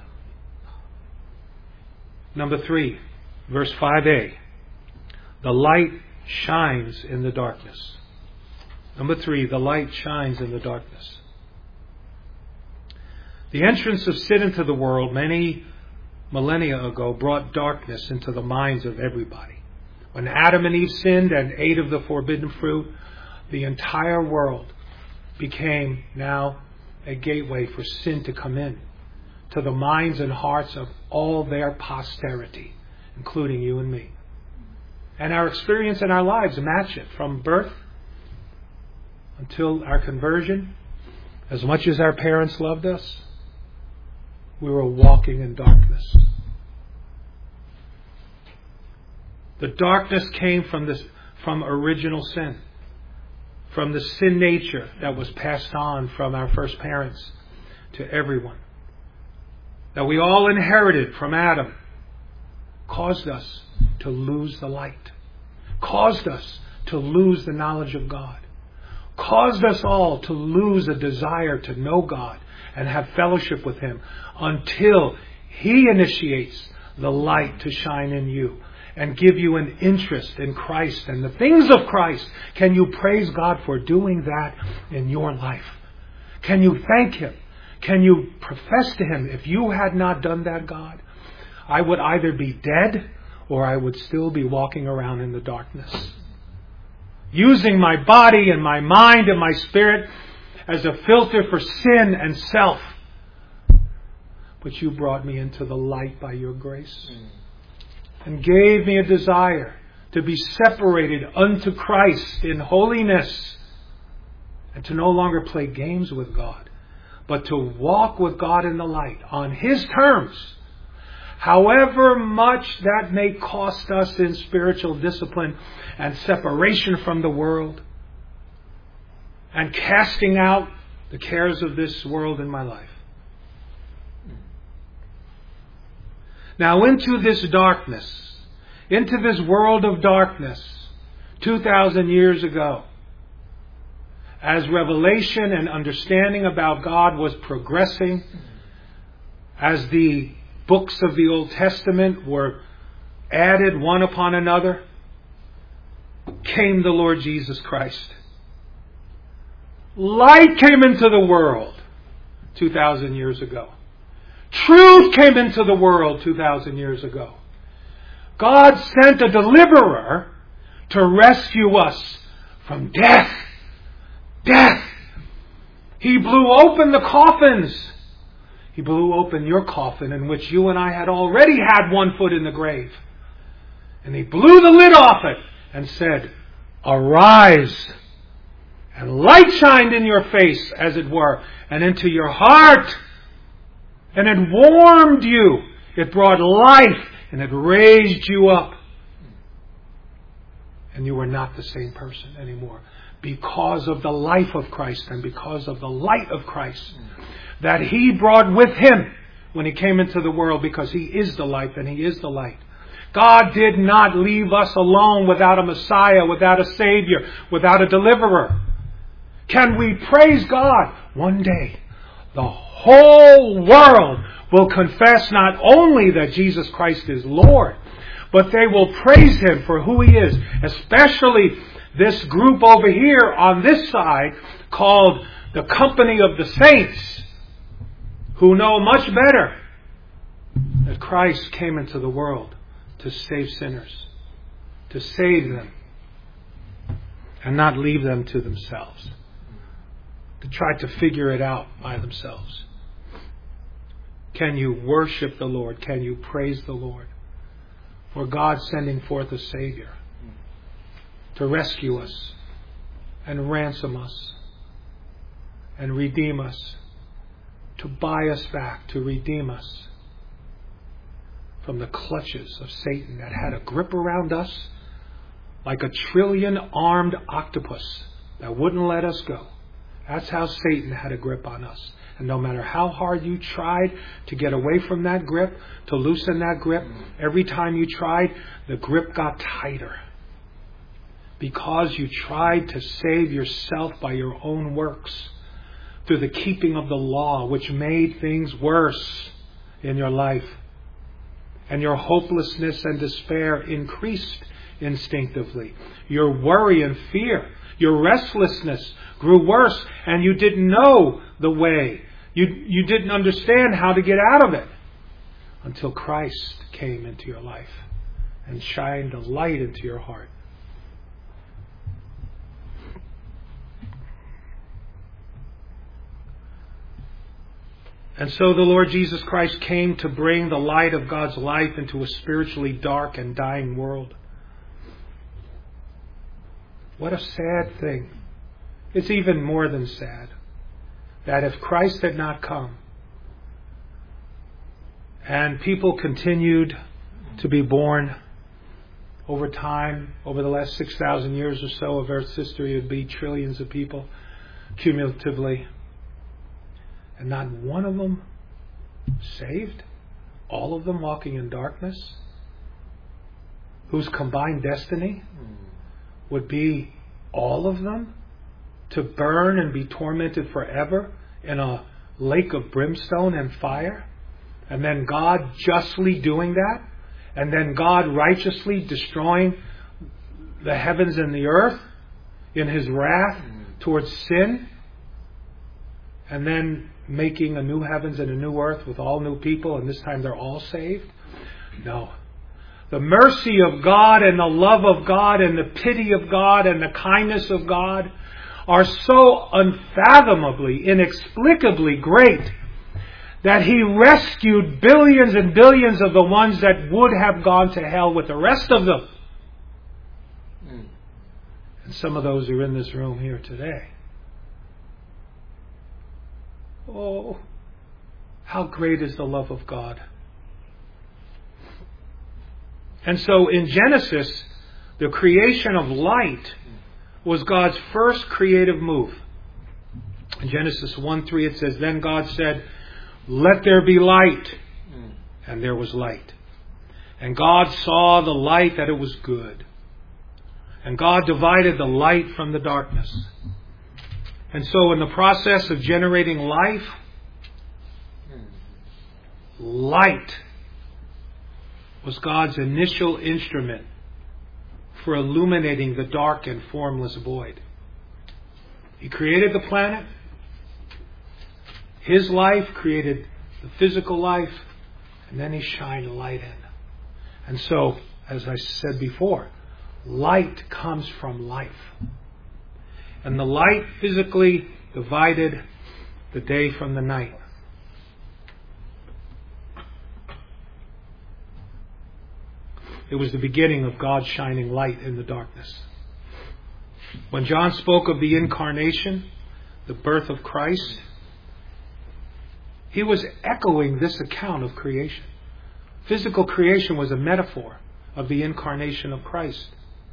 Number three, verse five a. The light shines in the darkness. Number three, the light shines in the darkness. The entrance of sin into the world many millennia ago brought darkness into the minds of everybody. When Adam and Eve sinned and ate of the forbidden fruit, the entire world became now a gateway for sin to come in to the minds and hearts of all their posterity, including you and me. And our experience in our lives match it from birth until our conversion. As much as our parents loved us, we were walking in darkness. The darkness came from this, from original sin, from the sin nature that was passed on from our first parents to everyone, that we all inherited from Adam, caused us to lose the light, caused us to lose the knowledge of God, caused us all to lose a desire to know God and have fellowship with him until he initiates the light to shine in you and give you an interest in Christ and the things of Christ, can you praise God for doing that in your life? Can you thank Him? Can you profess to Him, if you had not done that, God, I would either be dead or I would still be walking around in the darkness, using my body and my mind and my spirit as a filter for sin and self. But you brought me into the light by your grace and gave me a desire to be separated unto Christ in holiness and to no longer play games with God, but to walk with God in the light on His terms, however much that may cost us in spiritual discipline and separation from the world and casting out the cares of this world in my life. Now into this darkness, into this world of darkness, two thousand years ago, as revelation and understanding about God was progressing, as the books of the Old Testament were added one upon another, came the Lord Jesus Christ. Light came into the world two thousand years ago. Truth came into the world two thousand years ago. God sent a deliverer to rescue us from death. Death. He blew open the coffins. He blew open your coffin in which you and I had already had one foot in the grave. And He blew the lid off it and said, arise. And light shined in your face, as it were, and into your heart. And it warmed you. It brought life and it raised you up. And you were not the same person anymore because of the life of Christ and because of the light of Christ that He brought with Him when He came into the world, because He is the light and He is the light. God did not leave us alone without a Messiah, without a Savior, without a deliverer. Can we praise God? One day, the whole world will confess not only that Jesus Christ is Lord, but they will praise Him for who He is. Especially this group over here on this side called the company of the saints, who know much better that Christ came into the world to save sinners, to save them, and not leave them to themselves, to try to figure it out by themselves. Can you worship the Lord? Can you praise the Lord for God sending forth a Savior to rescue us and ransom us and redeem us, to buy us back, to redeem us from the clutches of Satan that had a grip around us like a trillion armed octopus that wouldn't let us go. That's how Satan had a grip on us. And no matter how hard you tried to get away from that grip, to loosen that grip, every time you tried, the grip got tighter. Because you tried to save yourself by your own works, through the keeping of the law, which made things worse in your life. And your hopelessness and despair increased instinctively. Your worry and fear, your restlessness grew worse, and you didn't know the way. You, you didn't understand how to get out of it until Christ came into your life and shined a light into your heart. And so the Lord Jesus Christ came to bring the light of God's life into a spiritually dark and dying world. What a sad thing. It's even more than sad that if Christ had not come and people continued to be born over time, over the last six thousand years or so of Earth's history, it would be trillions of people cumulatively, and not one of them saved, all of them walking in darkness, whose combined destiny would be all of them to burn and be tormented forever in a lake of brimstone and fire, and then God justly doing that and then God righteously destroying the heavens and the earth in His wrath towards sin, and then making a new heavens and a new earth with all new people, and this time they're all saved? No. The mercy of God and the love of God and the pity of God and the kindness of God are so unfathomably, inexplicably great that He rescued billions and billions of the ones that would have gone to hell with the rest of them. Mm. And some of those are in this room here today. Oh, how great is the love of God. And so in Genesis, the creation of light was God's first creative move. In Genesis one three it says, "Then God said, 'Let there be light.' And there was light. And God saw the light that it was good. And God divided the light from the darkness." And so in the process of generating life, light was God's initial instrument for illuminating the dark and formless void. He created the planet. His life created the physical life, and then He shined light in. And so, as I said before, light comes from life. And the light physically divided the day from the night. It was the beginning of God shining light in the darkness. When John spoke of the incarnation, the birth of Christ, he was echoing this account of creation. Physical creation was a metaphor of the incarnation of Christ.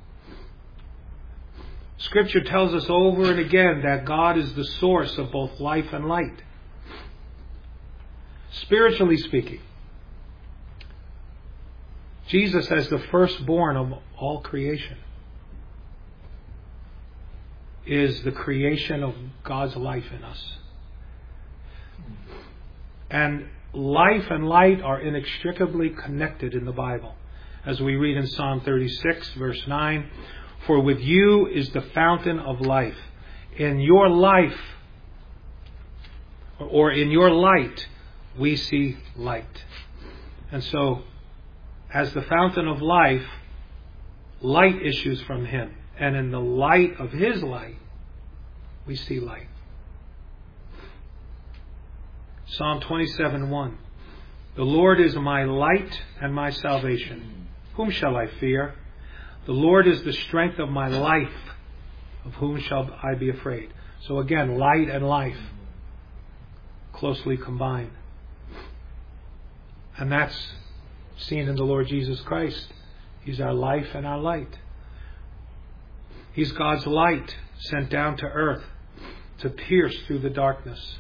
Scripture tells us over and again that God is the source of both life and light. Spiritually speaking, Jesus as the firstborn of all creation is the creation of God's life in us. And life and light are inextricably connected in the Bible. As we read in Psalm thirty-six, verse nine, "For with you is the fountain of life. In your life, or in your light, we see light." And so, as the fountain of life, light issues from Him. And in the light of His light, we see light. Psalm twenty-seven one. "The Lord is my light and my salvation. Whom shall I fear? The Lord is the strength of my life. Of whom shall I be afraid?" So again, light and life closely combined. And that's seen in the Lord Jesus Christ. He's our life and our light. He's God's light sent down to earth to pierce through the darkness.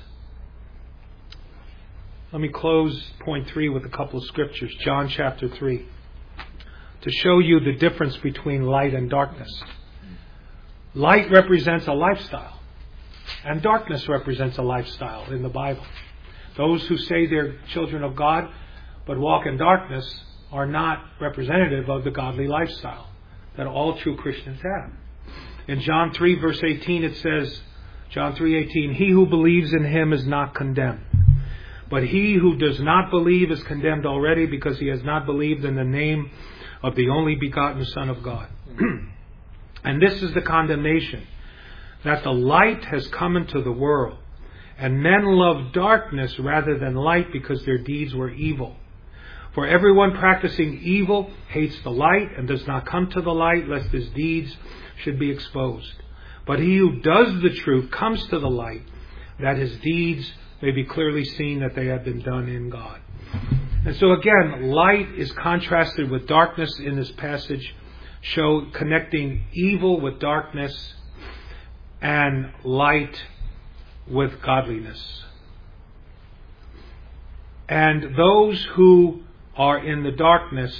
Let me close point three with a couple of scriptures. John chapter three. To show you the difference between light and darkness. Light represents a lifestyle, and darkness represents a lifestyle in the Bible. Those who say they're children of God but walk in darkness are not representative of the godly lifestyle that all true Christians have. In John three verse eighteen it says, John three eighteen, "He who believes in Him is not condemned. But he who does not believe is condemned already, because he has not believed in the name of the only begotten Son of God." And this is the condemnation, that the light has come into the world, and men love darkness rather than light, because their deeds were evil. For everyone practicing evil hates the light and does not come to the light, lest his deeds should be exposed. But he who does the truth comes to the light, that his deeds may be clearly seen that they have been done in God. And so again, light is contrasted with darkness in this passage, show connecting evil with darkness and light with godliness. And those who are in the darkness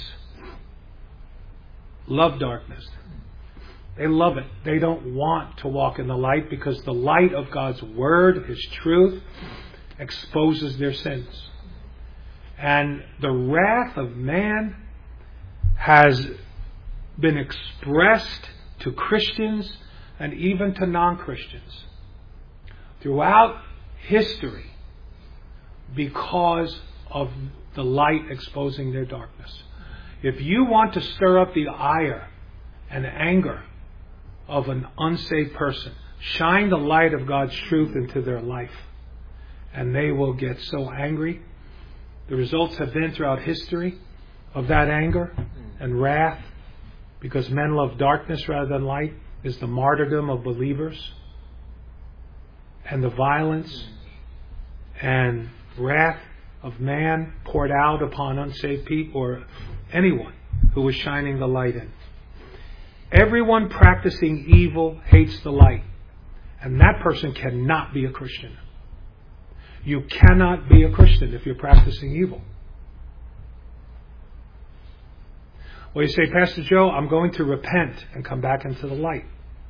love darkness. They love it. They don't want to walk in the light, because the light of God's Word, His truth, exposes their sins. And the wrath of man has been expressed to Christians and even to non-Christians throughout history because of the light exposing their darkness. If you want to stir up the ire and anger of an unsaved person, shine the light of God's truth into their life, and they will get so angry. The results have been throughout history of that anger and wrath, because men love darkness rather than light, is the martyrdom of believers, and the violence and wrath of man poured out upon unsaved people or anyone who was shining the light in. Everyone practicing evil hates the light, and that person cannot be a Christian. You cannot be a Christian if you're practicing evil. Well, you say, Pastor Joe, I'm going to repent and come back into the light.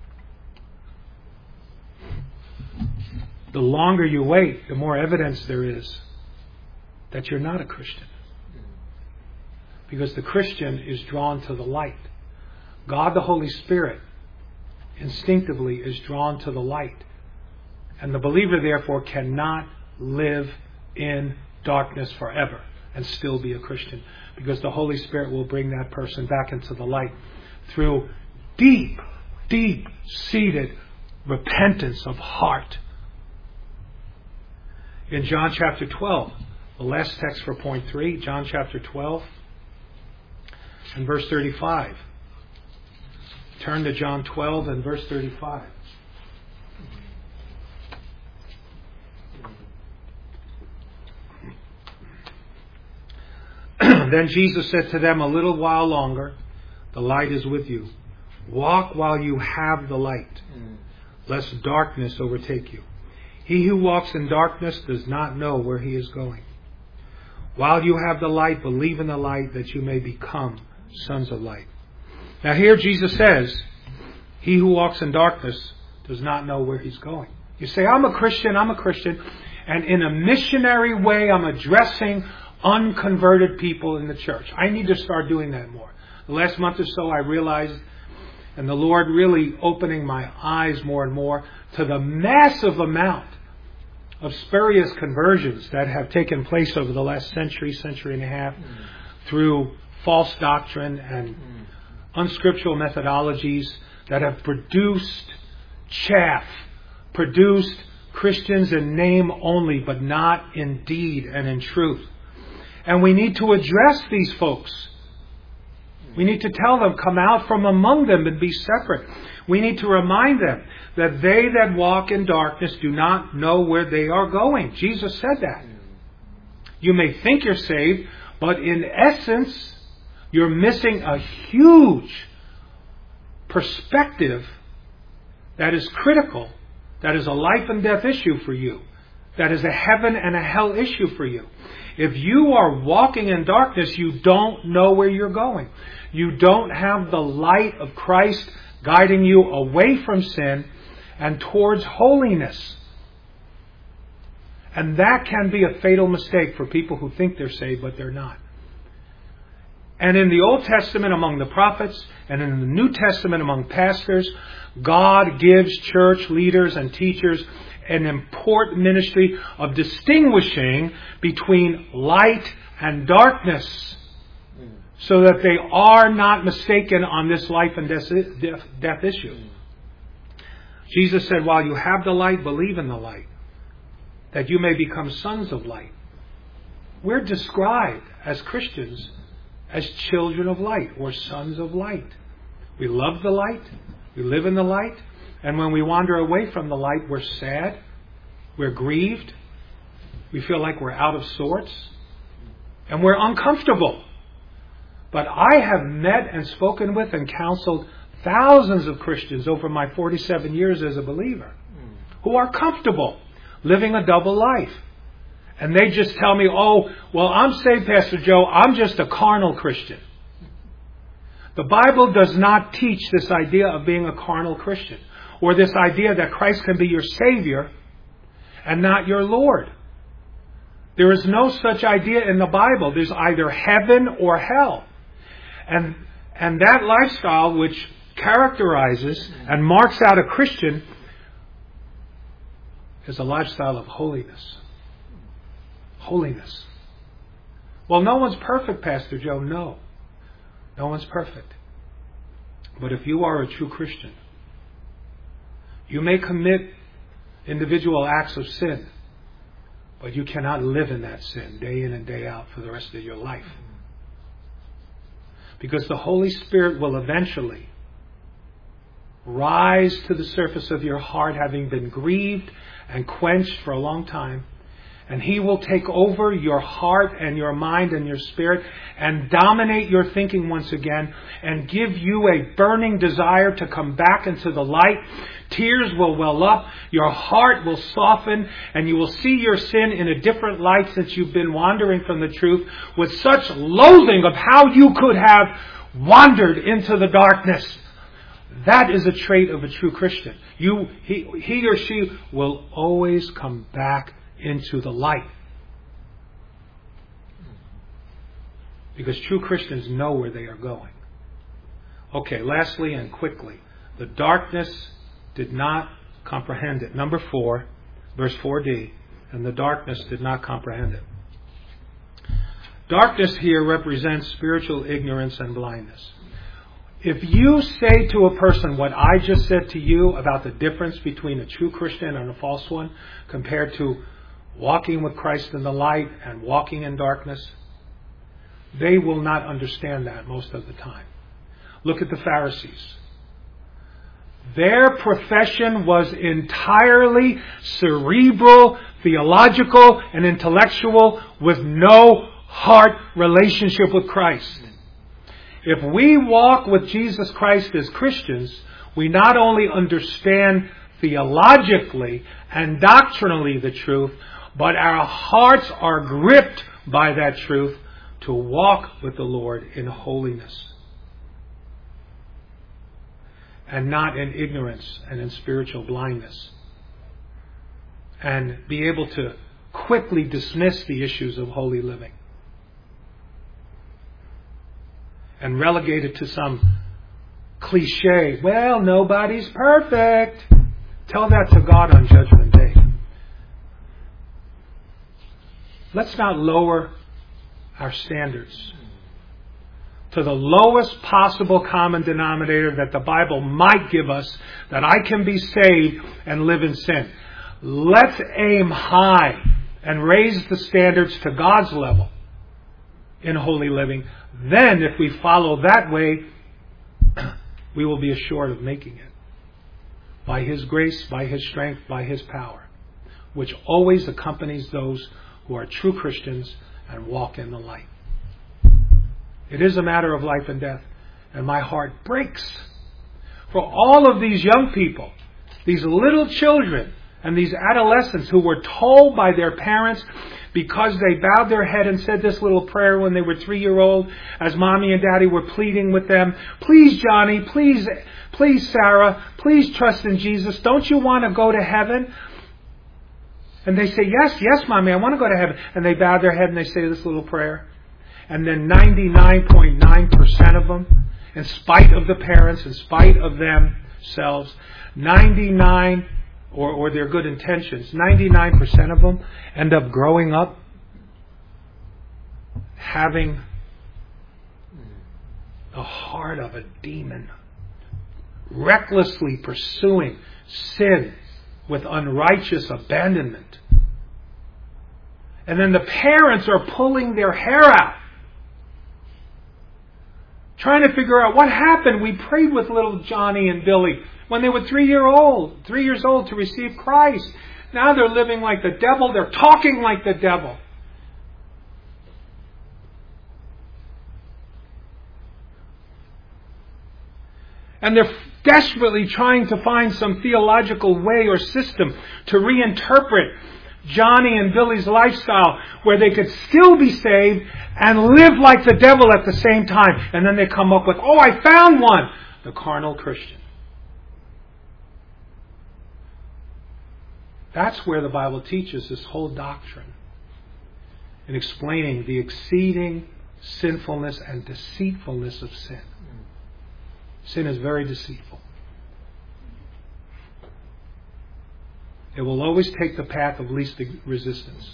The longer you wait, the more evidence there is that you're not a Christian. Because the Christian is drawn to the light. God the Holy Spirit instinctively is drawn to the light. And the believer therefore cannot live in darkness forever and still be a Christian, because the Holy Spirit will bring that person back into the light through deep, deep-seated repentance of heart. In John chapter twelve, the last text for point three, John chapter twelve and verse thirty-five. Turn to John twelve and verse thirty-five. Then Jesus said to them, a little while longer, the light is with you. Walk while you have the light, lest darkness overtake you. He who walks in darkness does not know where he is going. While you have the light, believe in the light, that you may become sons of light. Now here Jesus says, he who walks in darkness does not know where he's going. You say, I'm a Christian, I'm a Christian, and in a missionary way I'm addressing unconverted people in the church. I need to start doing that more. The last month or so I realized, and the Lord really opening my eyes more and more to the massive amount of spurious conversions that have taken place over the last century, century and a half, mm. through false doctrine and mm. unscriptural methodologies that have produced chaff, produced Christians in name only, but not in deed and in truth. And we need to address these folks. We need to tell them, come out from among them and be separate. We need to remind them that they that walk in darkness do not know where they are going. Jesus said that. You may think you're saved, but in essence, you're missing a huge perspective that is critical, that is a life and death issue for you, that is a heaven and a hell issue for you. If you are walking in darkness, you don't know where you're going. You don't have the light of Christ guiding you away from sin and towards holiness. And that can be a fatal mistake for people who think they're saved, but they're not. And in the Old Testament among the prophets, and in the New Testament among pastors, God gives church leaders and teachers an important ministry of distinguishing between light and darkness, so that they are not mistaken on this life and death, death issue. Jesus said, while you have the light, believe in the light, that you may become sons of light. We're described as Christians as children of light or sons of light. We love the light. We live in the light. And when we wander away from the light, we're sad. We're grieved. We feel like we're out of sorts. And we're uncomfortable. But I have met and spoken with and counseled thousands of Christians over my forty-seven years as a believer who are comfortable living a double life. And they just tell me, oh, well, I'm saved, Pastor Joe. I'm just a carnal Christian. The Bible does not teach this idea of being a carnal Christian, or this idea that Christ can be your Savior and not your Lord. There is no such idea in the Bible. There's either heaven or hell. And, and that lifestyle which characterizes and marks out a Christian is a lifestyle of holiness. Holiness. Well, no one's perfect, Pastor Joe. No. No one's perfect. But if you are a true Christian, you may commit individual acts of sin, but you cannot live in that sin day in and day out for the rest of your life. Because the Holy Spirit will eventually rise to the surface of your heart, having been grieved and quenched for a long time. And He will take over your heart and your mind and your spirit and dominate your thinking once again and give you a burning desire to come back into the light. Tears will well up, your heart will soften, and you will see your sin in a different light since you've been wandering from the truth with such loathing of how you could have wandered into the darkness. That is a trait of a true Christian. You, he, he or she will always come back into the light. Because true Christians know where they are going. Okay, lastly and quickly, the darkness did not comprehend it. Number four, verse four d, and the darkness did not comprehend it. Darkness here represents spiritual ignorance and blindness. If you say to a person what I just said to you about the difference between a true Christian and a false one, compared to walking with Christ in the light and walking in darkness, they will not understand that most of the time. Look at the Pharisees. Their profession was entirely cerebral, theological, and intellectual with no heart relationship with Christ. If we walk with Jesus Christ as Christians, we not only understand theologically and doctrinally the truth, but our hearts are gripped by that truth to walk with the Lord in holiness and not in ignorance and in spiritual blindness, and be able to quickly dismiss the issues of holy living and relegate it to some cliche, well, nobody's perfect. Tell that to God on Judgment Day. Let's not lower our standards to the lowest possible common denominator that the Bible might give us, that I can be saved and live in sin. Let's aim high and raise the standards to God's level in holy living. Then, if we follow that way, we will be assured of making it. By His grace, by His strength, by His power, which always accompanies those who are true Christians and walk in the light. It is a matter of life and death, and my heart breaks for all of these young people, these little children, and these adolescents who were told by their parents, because they bowed their head and said this little prayer when they were three-year-old, as Mommy and Daddy were pleading with them, please, Johnny, please, please, Sarah, please trust in Jesus. Don't you want to go to heaven? And they say, yes, yes, Mommy, I want to go to heaven. And they bow their head and they say this little prayer. And then ninety-nine point nine percent of them, in spite of the parents, in spite of themselves, ninety-nine, or, or their good intentions, ninety-nine percent of them end up growing up having the heart of a demon, recklessly pursuing sin with unrighteous abandonment. And then the parents are pulling their hair out, trying to figure out what happened. We prayed with little Johnny and Billy when they were three year old, three years old to receive Christ. Now they're living like the devil. They're talking like the devil. And they're desperately trying to find some theological way or system to reinterpret Johnny and Billy's lifestyle where they could still be saved and live like the devil at the same time. And then they come up with, oh, I found one. The carnal Christian. That's where the Bible teaches this whole doctrine in explaining the exceeding sinfulness and deceitfulness of sin. Sin is very deceitful. It will always take the path of least resistance.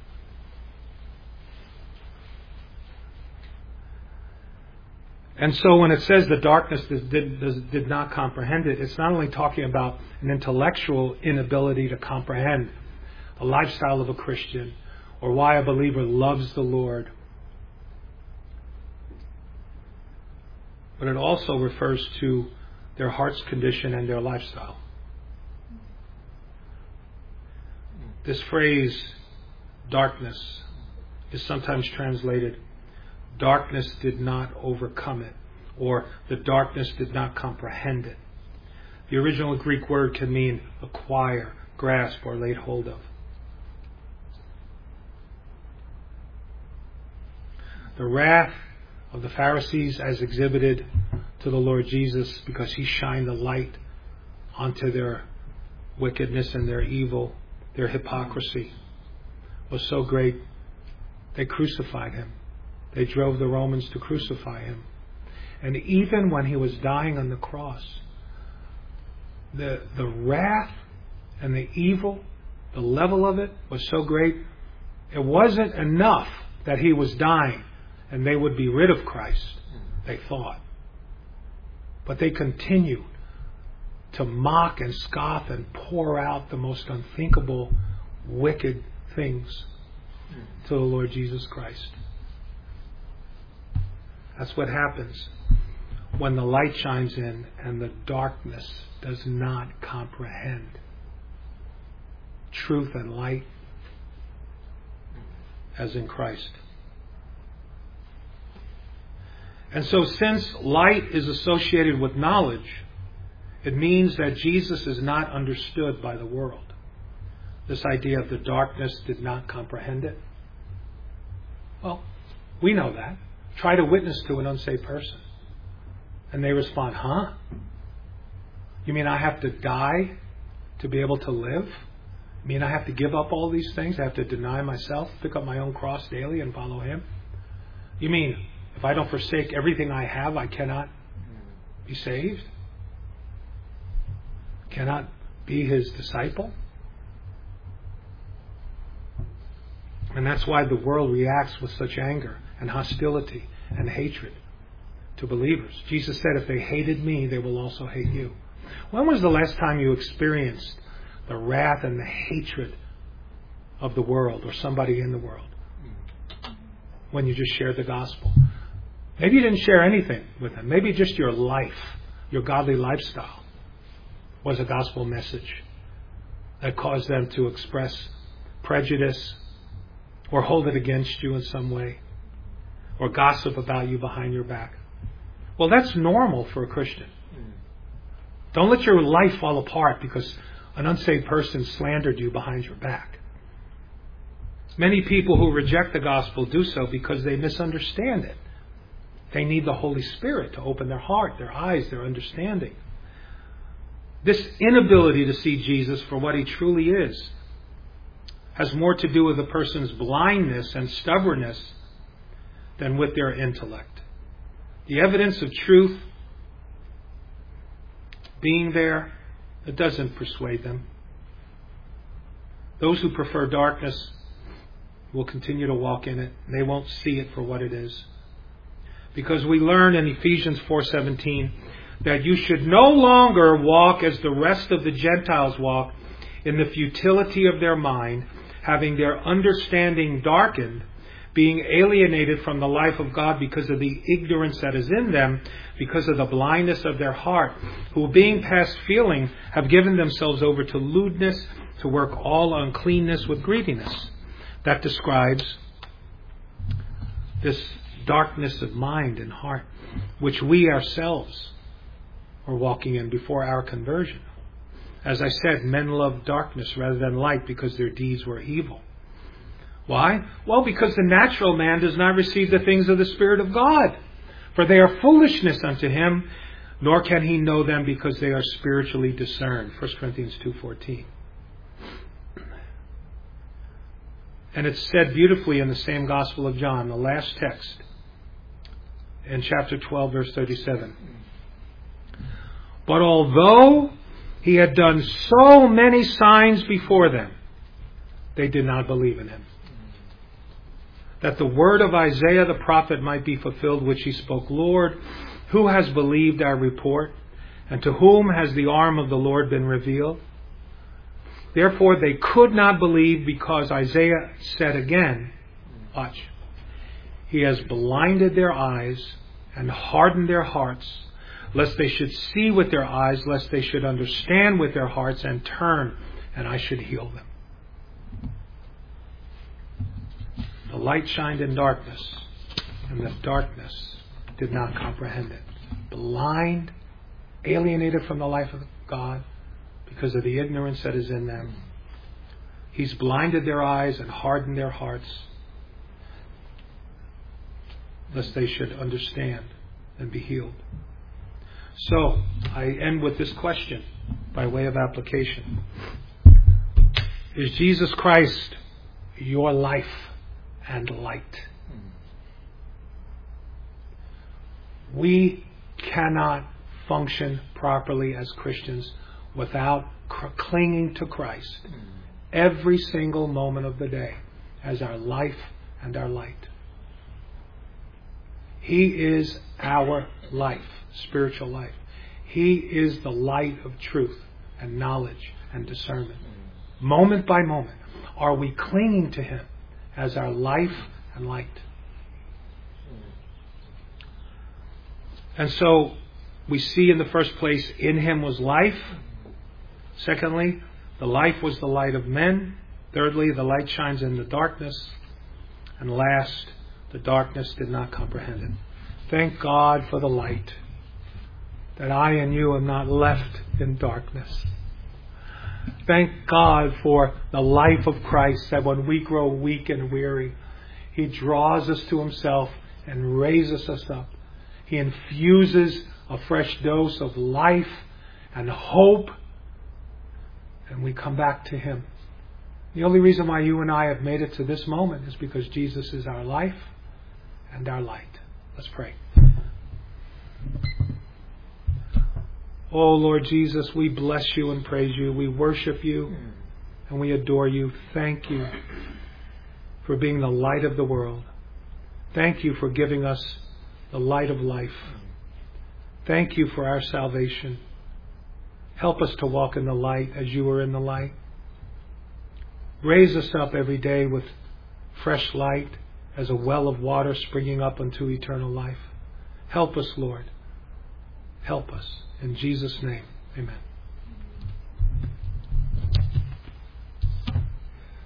And so when it says the darkness did, did, did not comprehend it, it's not only talking about an intellectual inability to comprehend the lifestyle of a Christian or why a believer loves the Lord, but it also refers to their heart's condition and their lifestyle. This phrase, darkness, is sometimes translated, darkness did not overcome it, or the darkness did not comprehend it. The original Greek word can mean acquire, grasp, or laid hold of. The wrath of the Pharisees as exhibited to the Lord Jesus because he shined the light onto their wickedness and their evil, their hypocrisy, was so great they crucified him. They drove the Romans to crucify him. And even when he was dying on the cross, the, the wrath and the evil, the level of it was so great, it wasn't enough that he was dying and they would be rid of Christ, they thought. But they continued to mock and scoff and pour out the most unthinkable, wicked things to the Lord Jesus Christ. That's what happens when the light shines in and the darkness does not comprehend truth and light as in Christ. And so since light is associated with knowledge, it means that Jesus is not understood by the world. This idea of the darkness did not comprehend it. Well, we know that. Try to witness to an unsaved person. And they respond, huh? You mean I have to die to be able to live? You mean I have to give up all these things? I have to deny myself, pick up my own cross daily and follow him? You mean if I don't forsake everything I have, I cannot be saved? Cannot be his disciple? And that's why the world reacts with such anger and hostility and hatred to believers. Jesus said, if they hated me, they will also hate you. When was the last time you experienced the wrath and the hatred of the world or somebody in the world? When you just shared the gospel. Maybe you didn't share anything with them. Maybe just your life, your godly lifestyle was a gospel message that caused them to express prejudice or hold it against you in some way or gossip about you behind your back. Well, that's normal for a Christian. Don't let your life fall apart because an unsaved person slandered you behind your back. Many people who reject the gospel do so because they misunderstand it. They need the Holy Spirit to open their heart, their eyes, their understanding. This inability to see Jesus for what he truly is has more to do with a person's blindness and stubbornness than with their intellect. The evidence of truth being there, it doesn't persuade them. Those who prefer darkness will continue to walk in it. They won't see it for what it is. Because we learn in Ephesians four seventeen that you should no longer walk as the rest of the Gentiles walk in the futility of their mind, having their understanding darkened, being alienated from the life of God because of the ignorance that is in them, because of the blindness of their heart, who being past feeling have given themselves over to lewdness, to work all uncleanness with greediness. That describes this darkness of mind and heart, which we ourselves are walking in before our conversion. As I said, men loved darkness rather than light because their deeds were evil. Why? Well, because the natural man does not receive the things of the Spirit of God, for they are foolishness unto him, nor can he know them because they are spiritually discerned. First Corinthians two fourteen. And it's said beautifully in the same Gospel of John, the last text. in chapter twelve, verse thirty-seven. But although he had done so many signs before them, they did not believe in him. That the word of Isaiah the prophet might be fulfilled, which he spoke, Lord, who has believed our report? And to whom has the arm of the Lord been revealed? Therefore they could not believe, because Isaiah said again, watch, he has blinded their eyes and hardened their hearts, lest they should see with their eyes, lest they should understand with their hearts and turn, and I should heal them. The light shined in darkness, and the darkness did not comprehend it. Blind, alienated from the life of God because of the ignorance that is in them. He's blinded their eyes and hardened their hearts, lest they should understand and be healed. So, I end with this question by way of application. Is Jesus Christ your life and light? We cannot function properly as Christians without cr- clinging to Christ every single moment of the day as our life and our light. He is our life, spiritual life. He is the light of truth and knowledge and discernment. Moment by moment, are we clinging to Him as our life and light? And so, we see in the first place, in Him was life. Secondly, the life was the light of men. Thirdly, the light shines in the darkness. And last, the darkness did not comprehend it. Thank God for the light, that I and you are not left in darkness. Thank God for the life of Christ, that when we grow weak and weary, He draws us to Himself and raises us up. He infuses a fresh dose of life and hope, and we come back to Him. The only reason why you and I have made it to this moment is because Jesus is our life and our light. Let's pray. Oh Lord Jesus, we bless you and praise you. We worship you and we adore you. Thank you for being the light of the world. Thank you for giving us the light of life. Thank you for our salvation. Help us to walk in the light as you are in the light. Raise us up every day with fresh light as a well of water springing up unto eternal life. Help us, Lord. Help us. In Jesus' name, amen.